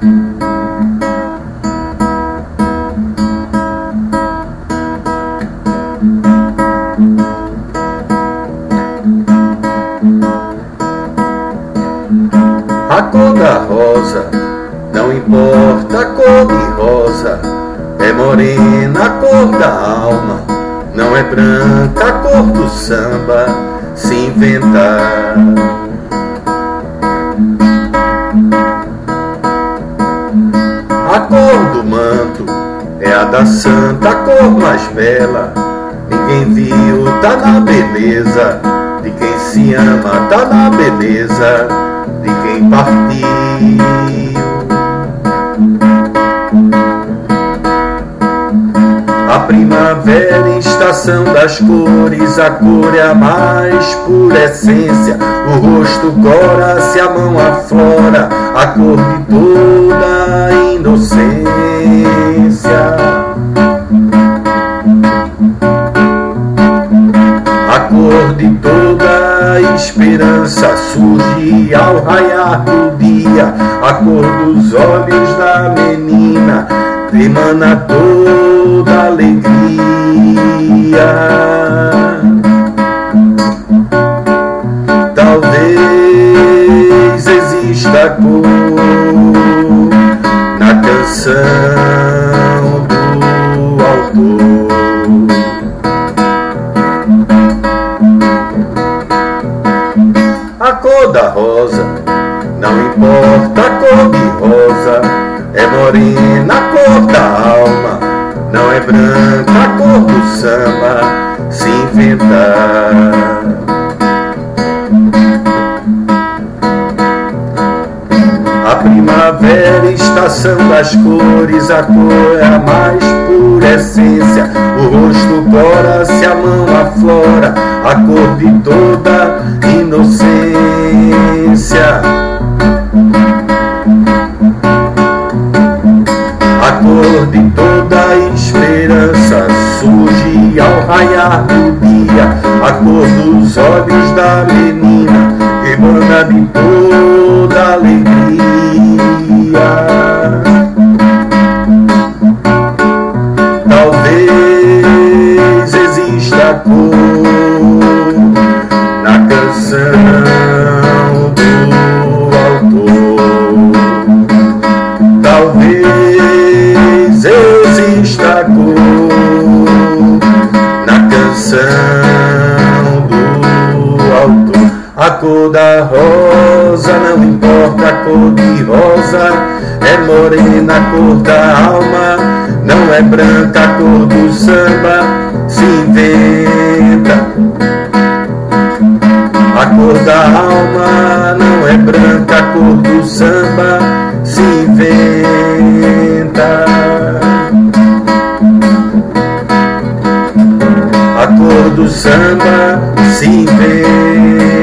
A cor da rosa, não importa a cor de rosa, é morena a cor da alma, não é branca a cor do samba se inventar. A cor do manto é a da santa, a cor mais bela. Ninguém viu, tá na beleza de quem se ama, tá na beleza de quem partiu. A primavera, estação das cores, a cor é a mais pura essência. O rosto cora-se, a mão aflora, a cor de toda a inocência. A cor de toda a esperança surge ao raiar do dia. A cor dos olhos da menina emana toda alegria. Talvez exista cor na canção do autor. A cor da rosa, não importa a cor de rosa, é morena a cor da alma, não é branca a cor do samba se inventar. A primavera, estação das cores, a cor é a mais pura essência. O rosto cora-se, a mão aflora, a cor de toda inocência. A cor de toda a esperança surge ao raiar do dia. A cor dos olhos da menina emana de toda alegria. Talvez exista cor na canção do autor. Talvez exista cor na canção do autor. A cor da rosa, não importa a cor de rosa, é morena a cor da alma, não é branca a cor do samba se inventa. A cor da alma não é branca a cor do samba se inventa. A cor do samba se inventa.